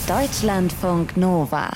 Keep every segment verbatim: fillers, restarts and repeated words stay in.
Deutschlandfunk Nova.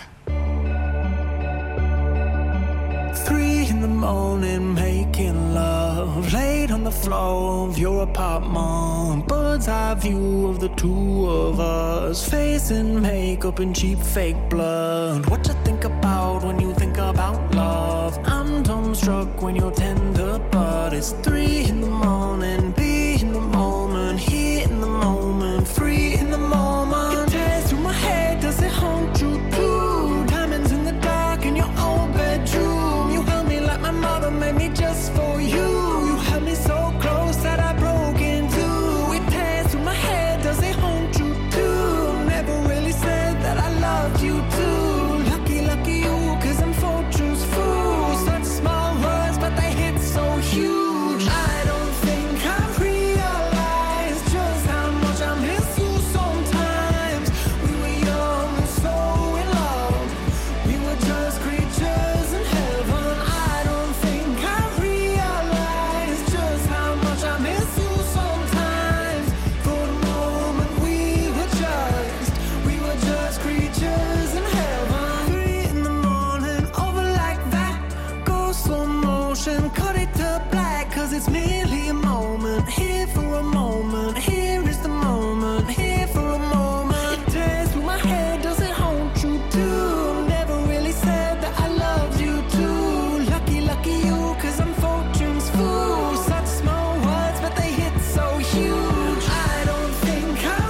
Three in the morning, making love, laid on the floor of your apartment. Bird's eye view of the two of us, facing makeup and cheap fake blood. What you think about when you think about love? I'm dumbstruck when you're tender, but it's three in the morning. Be in the moment, here in the moment, free in the moment. It tears through my head, does it haunt you too? Diamonds in the dark in your old bedroom. You held me like my mother made me just for you. You held me so close that I broke in two. It tears through my head, does it haunt you too? Never really said that I loved you too. Lucky, lucky you, cause I'm fortune's fool. Such small words, but they hit so huge. I don't think I've realized just how much I miss you sometimes. We were young and so in love. We were just creatures in heaven. I don't think I've realized just how much I miss you sometimes. For the moment we were just, we were just creatures in heaven. Three in the morning, over like that. Go slow motion, cut it to black. Cause it's merely a moment, here for a moment. Here is the moment, here for a moment. It tears through my head, does it haunt you too? Never really said that I loved you too. Lucky, lucky you, cause I'm fortune's fool. Such small words, but they hit so huge. I don't think I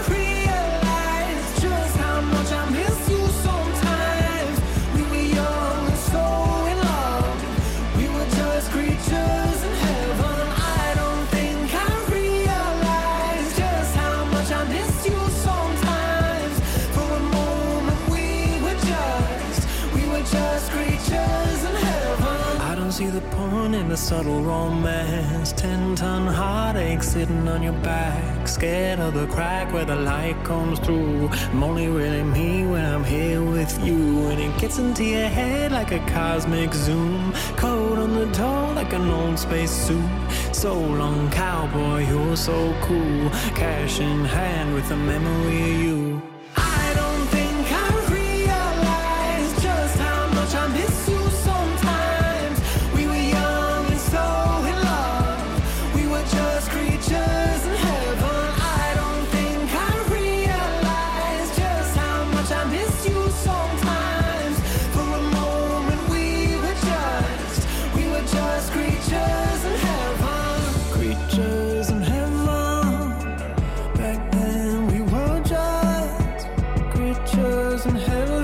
realized just how much I miss you sometimes. We were young and so in love. We were just creatures in heaven. I don't think I realized just how much I miss you sometimes. For a moment we were just, we were just creatures in heaven. I don't see the point in the subtle romance. Ten ton heartache sitting on your back, scared of the crack where the light comes through. I'm only really me when I'm here with you. And it gets into your head like a cosmic zoom. Code on the door like an old space suit. So long cowboy, you're so cool. Cash in hand with a memory of you. I don't think I realized just how much I miss you sometimes. We were young and so in love. We were just creatures in heaven. I don't think I realized just how much I miss you sometimes. For a moment we were just, we were just creatures in heaven. Creatures in heaven. Back then we were just creatures in heaven.